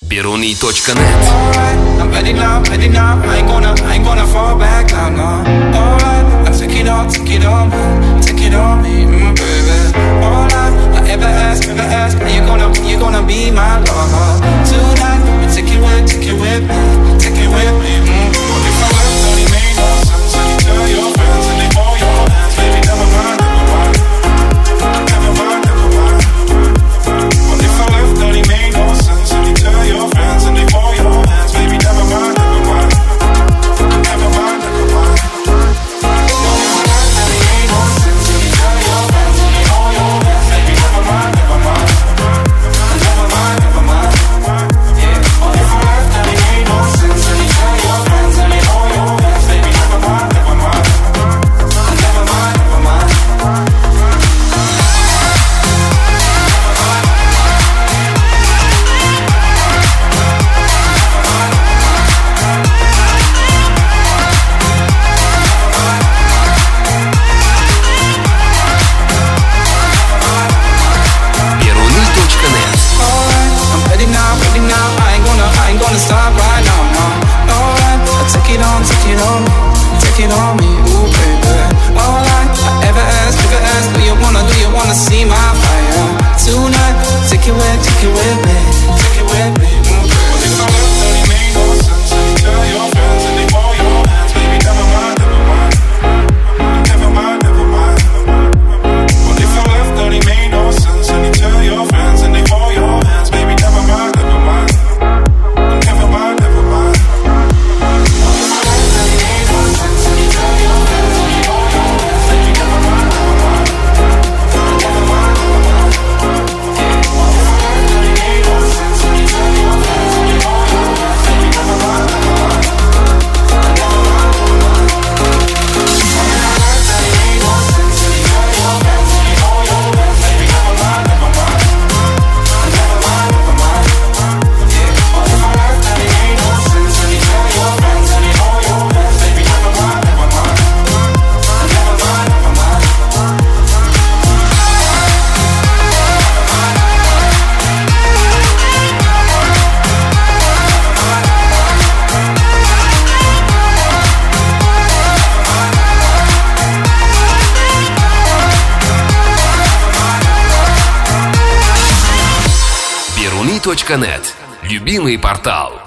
Peruni.net. I'm ready now, I ain't gonna fall back now, no. Alright, I take it on me, baby. All I ever ask, are you gonna be my lover? Tonight, take it with me, If I left, don't it make no sense, and you tell your friends, and they hold your hands, baby, never mind. But if I left, don't it make no sense, and you tell your friends, and they hold your hands, baby, never mind. Peruni.net. Любимый портал.